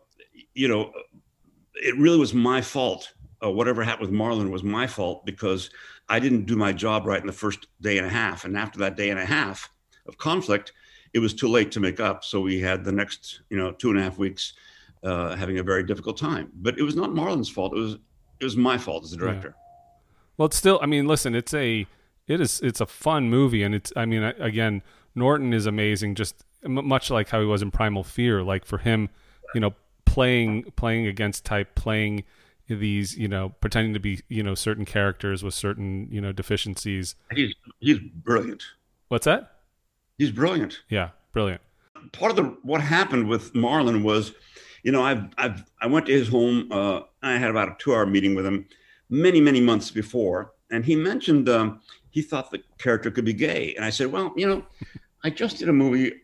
it really was my fault. Whatever happened with Marlon was my fault because I didn't do my job right in the first day and a half. And after that day and a half of conflict, it was too late to make up. So we had the next, 2.5 weeks having a very difficult time. But it was not Marlon's fault. It was my fault as a director. Yeah. Well, it's still, listen, it's a fun movie. And again, Norton is amazing, just much like how he was in Primal Fear. Like for him, playing against type, playing these, pretending to be, certain characters with certain, deficiencies. He's brilliant. What's that? He's brilliant. Yeah, brilliant. Part of what happened with Marlon was, I went to his home. I had about a 2-hour meeting with him many, many months before, and he mentioned he thought the character could be gay, and I said, well, I just did a movie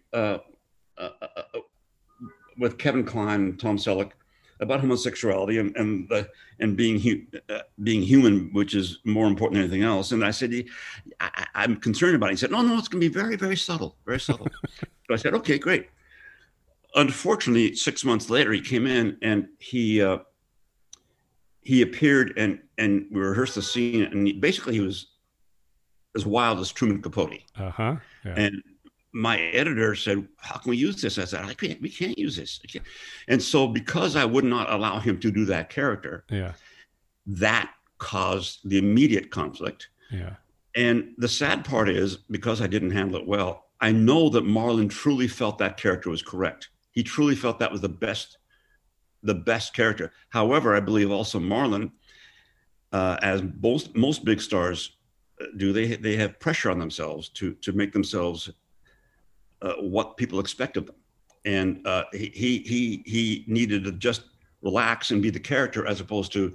with Kevin Kline and Tom Selleck about homosexuality and being human, which is more important than anything else. And I said, I'm concerned about it. He said, no, it's going to be very, very subtle, very subtle. So I said, okay, great. Unfortunately, 6 months later, he came in and he appeared and we rehearsed the scene, and he was as wild as Truman Capote. Uh-huh. Yeah. And my editor said, how can we use this? I said, we can't use this. And so because I would not allow him to do that character, that caused the immediate conflict. Yeah. And the sad part is, because I didn't handle it well, I know that Marlon truly felt that character was correct. He truly felt that was the best character. However, I believe also Marlon, as most big stars do, they have pressure on themselves to make themselves what people expect of them, and he needed to just relax and be the character as opposed to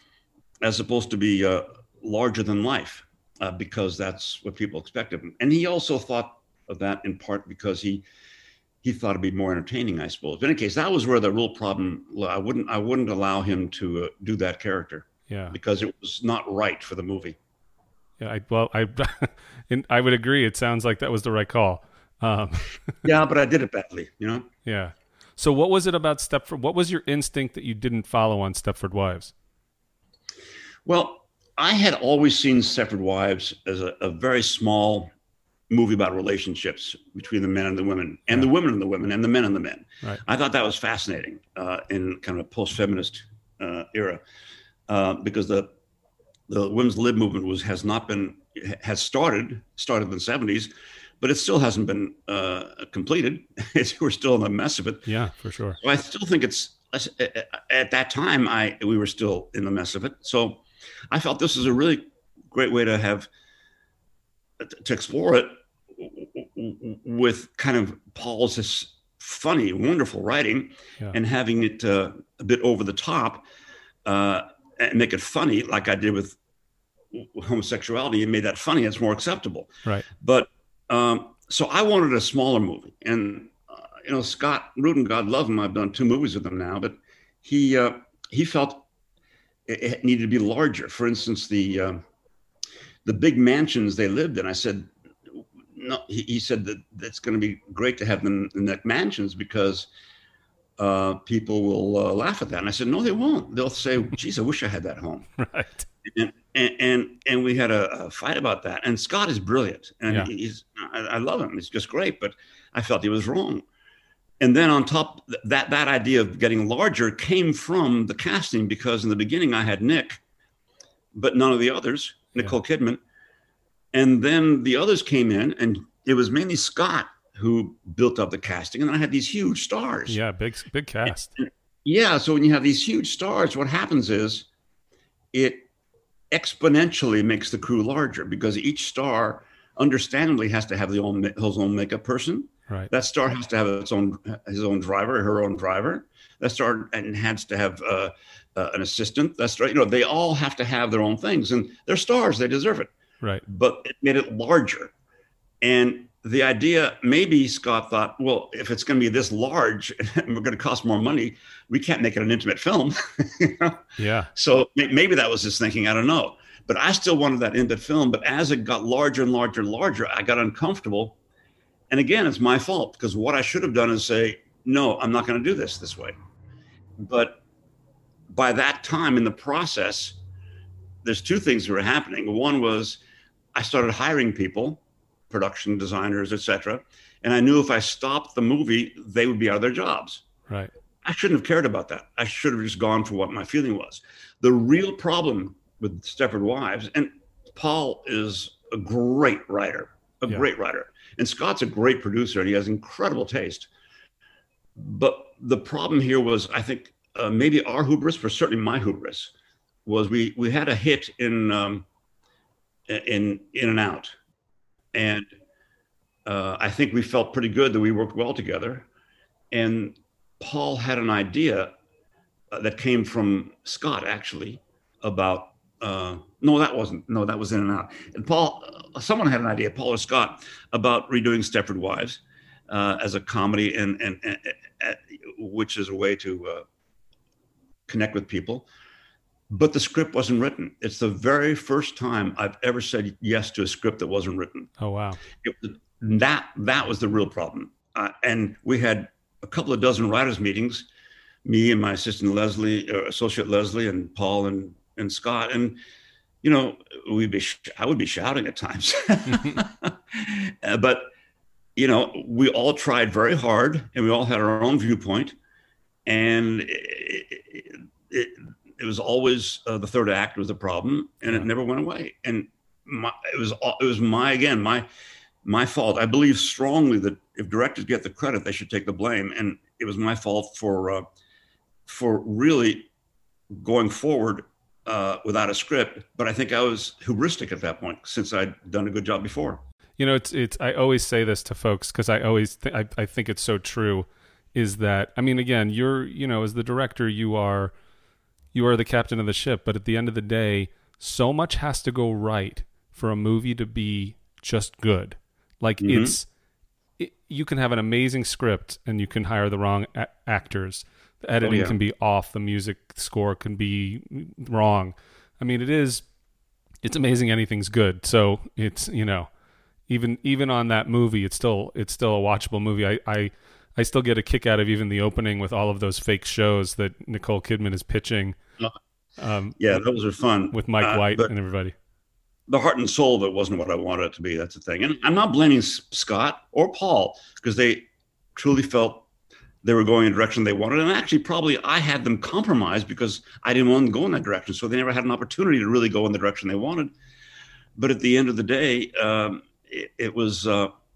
be larger than life, because that's what people expect of him. And he also thought of that in part because he thought it'd be more entertaining, I suppose. But in any case, that was where the real problem. I wouldn't allow him to do that character, because it was not right for the movie. Yeah, I would agree. It sounds like that was the right call. Yeah, but I did it badly, Yeah. So what was it about Stepford? What was your instinct that you didn't follow on Stepford Wives? Well, I had always seen Stepford Wives as a very small movie about relationships between the men and the women, and the women and the women, and the men and the men. Right. I thought that was fascinating in kind of a post-feminist era, because the women's lib movement has started in the 70s, but it still hasn't been completed. We're still in the mess of it. Yeah, for sure. So I still think at that time, we were still in the mess of it. So I felt this is a really great way to explore it with kind of Paul's funny, wonderful writing, and having it a bit over the top, and make it funny, like I did with homosexuality. You made that funny; it's more acceptable. Right. But so I wanted a smaller movie, and Scott Rudin, God love him, I've done 2 movies with him now, but he felt it needed to be larger. For instance, the big mansions they lived in, I said, no, he said that it's going to be great to have them in the mansions because people will laugh at that. And I said, no, they won't. They'll say, geez, I wish I had that home. Right. And we had a fight about that. And Scott is brilliant, and I love him. He's just great, but I felt he was wrong. And then on top, that idea of getting larger came from the casting, because in the beginning I had Nick, but none of the others, Nicole Kidman. And then the others came in, and it was mainly Scott who built up the casting. And then I had these huge stars. Yeah, big cast. So when you have these huge stars, what happens is it exponentially makes the crew larger, because each star understandably has to have his own makeup person. Right. That star has to have his own driver, her own driver. That star has to have an assistant. That star, they all have to have their own things, and they're stars; they deserve it. Right. But it made it larger, and the idea, maybe Scott thought, well, if it's going to be this large and we're going to cost more money, we can't make it an intimate film. Yeah. So maybe that was his thinking. I don't know. But I still wanted that intimate film. But as it got larger and larger and larger, I got uncomfortable. And again, it's my fault, because what I should have done is say, no, I'm not going to do this way. But by that time in the process, there's 2 things that were happening. One was I started hiring people, production designers, etc. And I knew if I stopped the movie, they would be out of their jobs. Right. I shouldn't have cared about that. I should have just gone for what my feeling was. The real problem with Stepford Wives, and Paul is a great writer, great writer. And Scott's a great producer, and he has incredible taste. But the problem here was, I think, maybe our hubris, but certainly my hubris, was we had a hit in In and Out, and I think we felt pretty good that we worked well together. And Paul had an idea that came from Scott, actually, about no, that wasn't. No, that was In and Out. And Paul, someone had an idea, Paul or Scott, about redoing Stepford Wives as a comedy, and which is a way to connect with people. But the script wasn't written. It's the very first time I've ever said yes to a script that wasn't written. Oh, wow. That was the real problem. And we had a couple of dozen writers' meetings, me and my assistant Leslie, associate Leslie, and Paul and Scott. And, you know, I would be shouting at times. But, you know, we all tried very hard, and we all had our own viewpoint. And it was always the third act was the problem, and it never went away. And it was my fault. I believe strongly that if directors get the credit, they should take the blame. And it was my fault for really going forward without a script. But I think I was hubristic at that point, since I'd done a good job before. You know, it's. I always say this to folks because I think it's so true. Is that, I mean, again, as the director, you are the captain of the ship, but at the end of the day, so much has to go right for a movie to be just good. Like you can have an amazing script and you can hire the wrong actors. The editing can be off. The music score can be wrong. I mean, it's amazing anything's good. So it's, you know, even on that movie, it's still a watchable movie. I still get a kick out of even the opening with all of those fake shows that Nicole Kidman is pitching. Those are fun with Mike White and everybody. The heart and soul of it wasn't what I wanted it to be. That's the thing. And I'm not blaming Scott or Paul, because they truly felt they were going in a direction they wanted. And actually, probably I had them compromised because I didn't want them to go in that direction. So they never had an opportunity to really go in the direction they wanted. But at the end of the day, it was,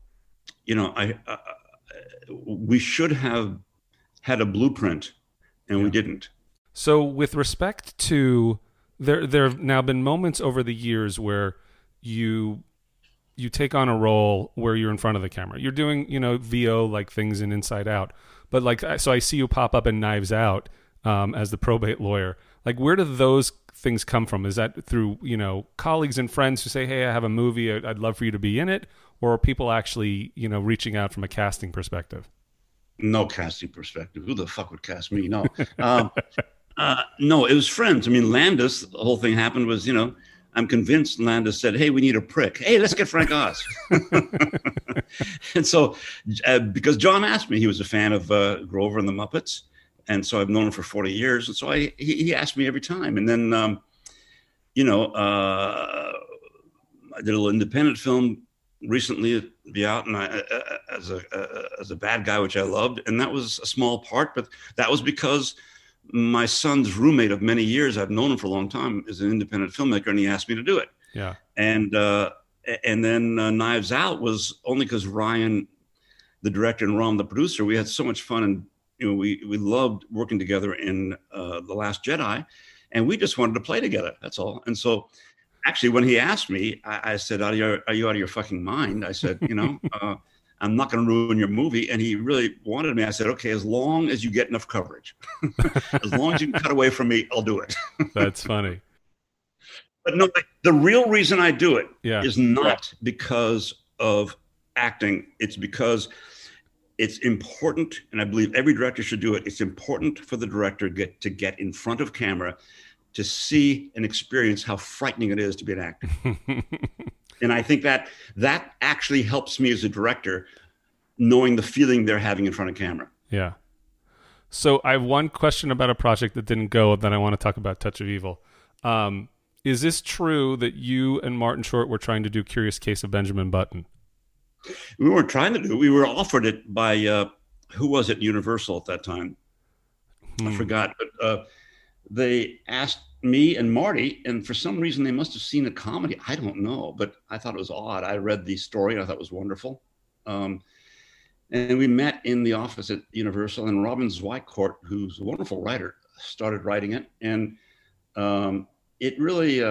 we should have had a blueprint, and we didn't. So with respect to, there have now been moments over the years where you take on a role where you're in front of the camera. You're doing, VO like things in Inside Out. But so I see you pop up in Knives Out as the probate lawyer. Like, where do those things come from? Is that through, colleagues and friends who say, hey, I have a movie, I'd love for you to be in it? Or are people actually, reaching out from a casting perspective? No casting perspective. Who the fuck would cast me? No. No, it was friends. I mean, Landis, the whole thing happened was, I'm convinced Landis said, hey, we need a prick. Hey, let's get Frank Oz. And so, because John asked me, he was a fan of Grover and the Muppets. And so I've known him for 40 years. And so he asked me every time. And then, I did a little independent film recently at Be Out, and I, as a bad guy, which I loved. And that was a small part, but that was because my son's roommate of many years, I've known him for a long time, is an independent filmmaker, and he asked me to do it. Yeah. And then Knives Out was only because Ryan, the director, and Ron, the producer, we had so much fun, and we loved working together in The Last Jedi, and we just wanted to play together. That's all. And so, actually, when he asked me, I said, "Are you out of your fucking mind?" I said, I'm not going to ruin your movie. And he really wanted me. I said, okay, as long as you get enough coverage, as long as you can cut away from me, I'll do it. That's funny. But no, the real reason I do it is not because of acting. It's because it's important, and I believe every director should do it. It's important for the director to get in front of camera to see and experience how frightening it is to be an actor. And I think that actually helps me as a director, knowing the feeling they're having in front of camera. Yeah. So I have one question about a project that didn't go, then I want to talk about Touch of Evil. Is this true that you and Martin Short were trying to do Curious Case of Benjamin Button? We weren't trying to do it. We were offered it by, who was it, Universal at that time? I forgot. But they asked me and Marty, and for some reason they must have seen the comedy. I don't know, but I thought it was odd. I read the story and I thought it was wonderful. And we met in the office at Universal, and Robin Zwycourt, who's a wonderful writer, started writing it. And it really,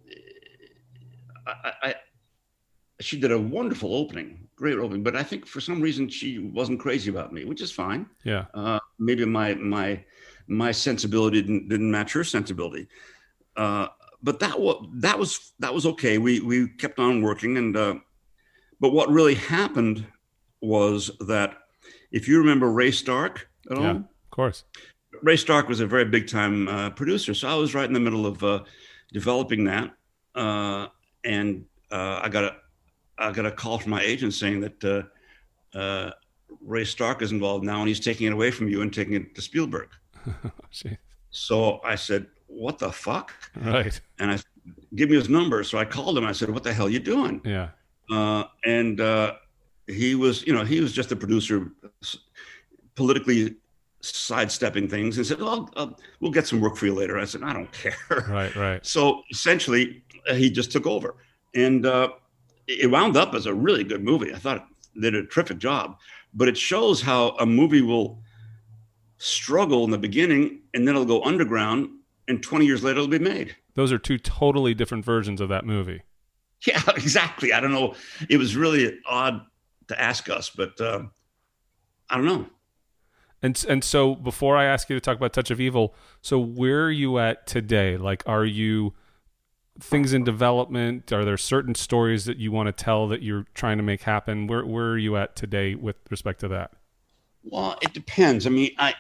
she did a wonderful opening, great opening. But I think for some reason she wasn't crazy about me, which is fine. Yeah. Maybe my sensibility didn't match her sensibility. But that was okay. We kept on working, and but what really happened was that, if you remember Ray Stark at all, Of course. Ray Stark was a very big time producer. So I was right in the middle of developing that, and I got a call from my agent saying that Ray Stark is involved now, and he's taking it away from you and taking it to Spielberg. So I said, "What the fuck?" Right. And I give me his number. So I called him. I said, "What the hell are you doing?" Yeah. And he was just a producer, politically sidestepping things, and said, "Oh, we'll get some work for you later." I said, "I don't care." Right. So essentially, he just took over, and it wound up as a really good movie. I thought it did a terrific job, but it shows how a movie will struggle in the beginning, and then it'll go underground, and 20 years later, it'll be made. Those are two totally different versions of that movie. Yeah, exactly. I don't know. It was really odd to ask us, but I don't know. And so before I ask you to talk about Touch of Evil, so where are you at today? Like, are you things in development? Are there certain stories that you want to tell that you're trying to make happen? Where are you at today with respect to that? Well, it depends. I mean, I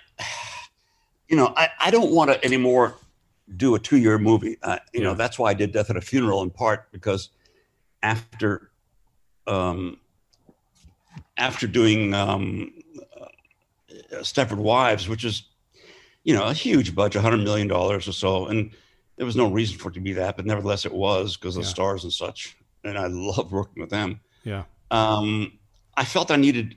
don't want to anymore do a 2-year movie. That's why I did Death at a Funeral, in part because after doing Stepford Wives, which is, a huge budget, $100 million or so. And there was no reason for it to be that, but nevertheless it was because of the stars and such. And I loved working with them. Yeah. I felt I needed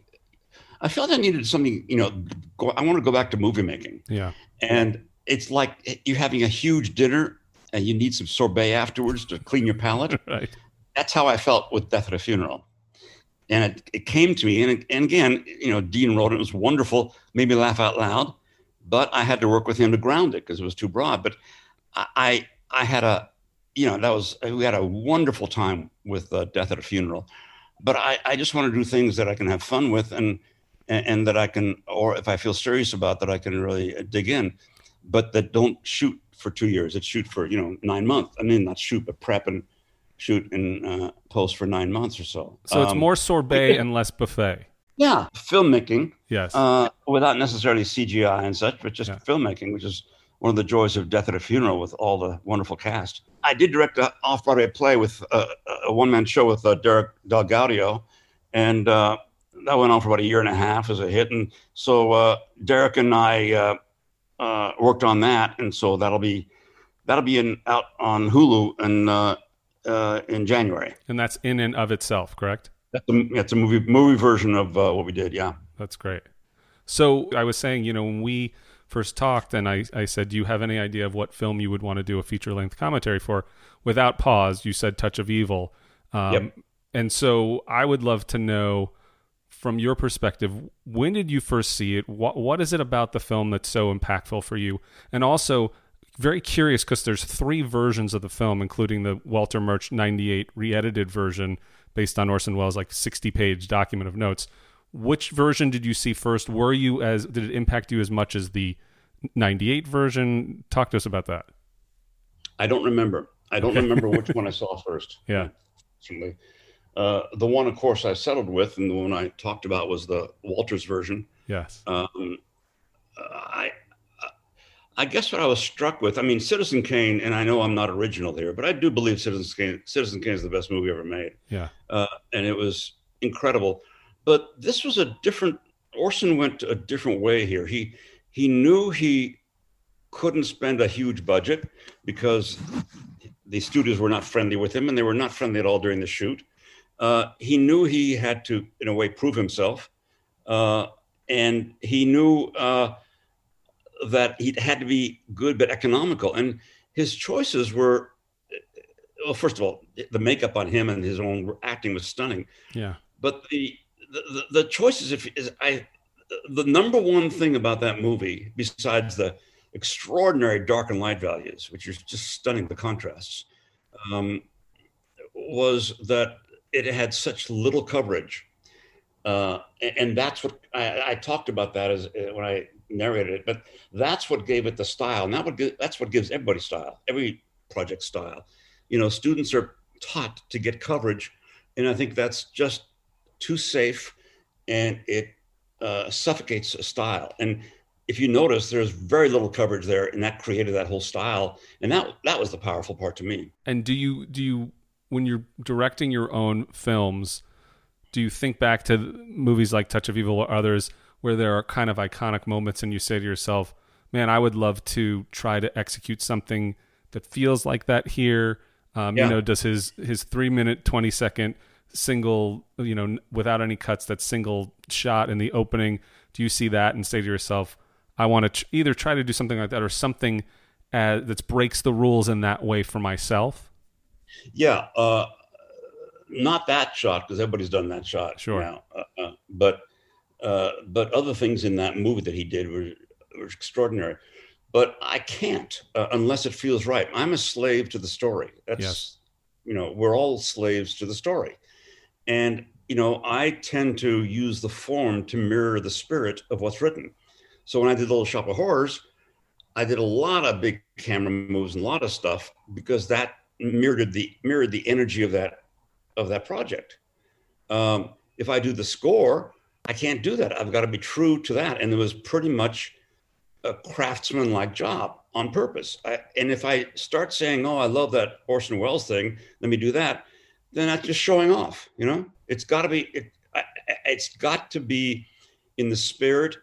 something, I want to go back to movie making. Yeah. And it's like you're having a huge dinner and you need some sorbet afterwards to clean your palate. Right. That's how I felt with Death at a Funeral. And it came to me. And again, Dean wrote it. It was wonderful, made me laugh out loud. But I had to work with him to ground it because it was too broad. But I had we had a wonderful time with Death at a Funeral. But I just want to do things that I can have fun with and that I can, or if I feel serious about that, I can really dig in, but that don't shoot for 2 years. That shoot for, 9 months. I mean, not shoot, but prep and shoot and post for 9 months or so. So it's more sorbet and less buffet. Yeah. Filmmaking. Yes. Without necessarily CGI and such, but just filmmaking, which is one of the joys of Death at a Funeral with all the wonderful cast. I did direct an off-Broadway play with a one-man show with Derek Del Gaudio, and that went on for about a year and a half as a hit. And so Derek and I worked on that, and so that'll be out on Hulu in January. And that's in and of itself, correct? That's a movie version of what we did. Yeah, that's great. So I was saying, when we first talked, and I said, do you have any idea of what film you would want to do a feature-length commentary for? Without pause, you said Touch of Evil. Yep. And so I would love to know, from your perspective, when did you first see it? What is it about the film that's so impactful for you? And also, very curious, because there's 3 versions of the film, including the Walter Murch 98 re-edited version based on Orson Welles' 60-page document of notes. Which version did you see first? Did it impact you as much as the 98 version? Talk to us about that. I don't remember. Remember which one I saw first. Yeah. Actually. The one, of course, I settled with, and the one I talked about was the Walters version. Yes. I guess what I was struck with, Citizen Kane, and I know I'm not original here, but I do believe Citizen Kane is the best movie ever made. Yeah. And it was incredible. But this was Orson went a different way here. He knew he couldn't spend a huge budget because the studios were not friendly with him, and they were not friendly at all during the shoot. He knew he had to, in a way, prove himself. And he knew that he had to be good but economical. And his choices were, well, first of all, the makeup on him and his own acting was stunning. Yeah. But the choices, the number one thing about that movie, besides the extraordinary dark and light values, which are just stunning, the contrasts, was that it had such little coverage. And that's what I talked about that as when I narrated it, but that's what gave it the style. And that's what gives everybody style, every project style. Students are taught to get coverage, and I think that's just too safe, and it suffocates a style. And if you notice, there's very little coverage there, and that created that whole style. And that was the powerful part to me. And do you when you're directing your own films, do you think back to movies like Touch of Evil or others where there are kind of iconic moments and you say to yourself, man, I would love to try to execute something that feels like that here? Does his 3-minute, 20-second single, without any cuts, that single shot in the opening, do you see that and say to yourself, I want to either try to do something like that or something that breaks the rules in that way for myself? Yeah. Not that shot, because everybody's done that shot. Sure. Now. But other things in that movie that he did were extraordinary. But I can't unless it feels right. I'm a slave to the story. That's, we're all slaves to the story. And, I tend to use the form to mirror the spirit of what's written. So when I did Little Shop of Horrors, I did a lot of big camera moves and a lot of stuff because that mirrored the energy of that project. If I do the score, I can't do that. I've got to be true to that. And it was pretty much a craftsman-like job on purpose. And if I start saying, oh, I love that Orson Welles thing, let me do that, then that's just showing off. It's got to be in the spirit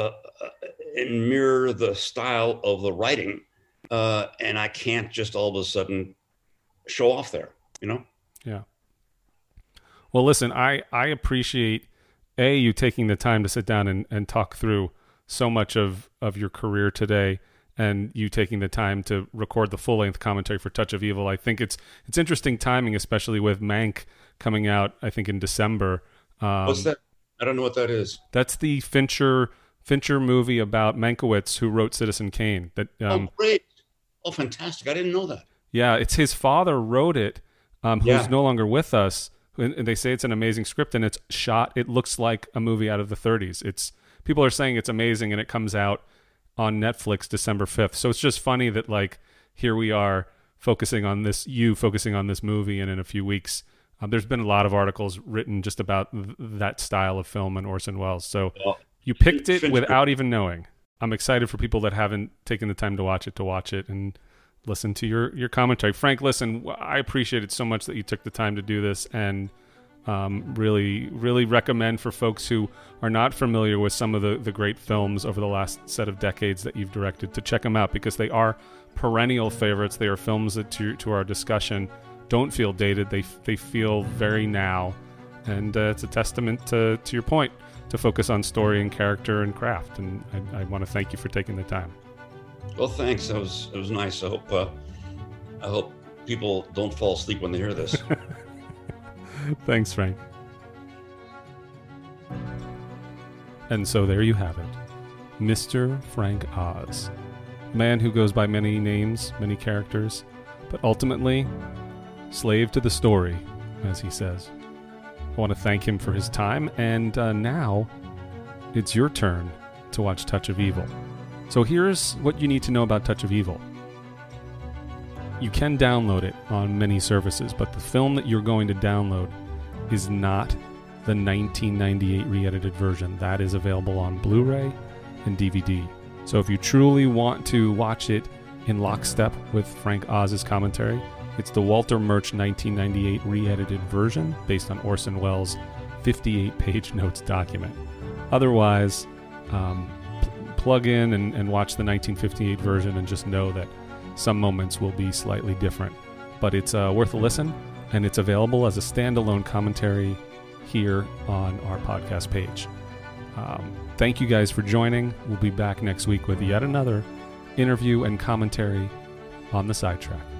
and mirror the style of the writing. And I can't just all of a sudden show off there, Yeah. Well, listen, I appreciate you taking the time to sit down and talk through so much of your career today, and you taking the time to record the full-length commentary for Touch of Evil. I think it's interesting timing, especially with Mank coming out, I think, in December. What's that? I don't know what that is. That's the Fincher movie about Mankiewicz, who wrote Citizen Kane. Oh, great. Oh, fantastic. I didn't know that. Yeah, it's his father wrote it, who's no longer with us. And they say it's an amazing script, and it's shot. It looks like a movie out of the 30s. People are saying it's amazing, and it comes out on Netflix December 5th. So it's just funny that here we are focusing on this movie, and in a few weeks, there's been a lot of articles written just about that style of film and Orson Welles. So you picked it without even knowing. I'm excited for people that haven't taken the time to watch it and listen to your commentary. Frank, listen, I appreciate it so much that you took the time to do this, and really, really recommend for folks who are not familiar with some of the great films over the last set of decades that you've directed to check them out, because they are perennial favorites. They are films that to our discussion don't feel dated. They feel very now, and it's a testament to your point, to focus on story and character and craft. And I want to thank you for taking the time. Well, thanks. It was nice. I hope people don't fall asleep when they hear this. Thanks, Frank. And so there you have it, Mr. Frank Oz, man who goes by many names, many characters, but ultimately slave to the story, as he says. I want to thank him for his time, and now it's your turn to watch Touch of Evil. So here's what you need to know about Touch of Evil. You can download it on many services, but the film that you're going to download is not the 1998 re-edited version. That is available on Blu-ray and DVD. So if you truly want to watch it in lockstep with Frank Oz's commentary, it's the Walter Murch 1998 re-edited version based on Orson Welles' 58-page notes document. Otherwise, plug in and watch the 1958 version and just know that some moments will be slightly different. But it's worth a listen, and it's available as a standalone commentary here on our podcast page. Thank you guys for joining. We'll be back next week with yet another interview and commentary on The Sidetrack.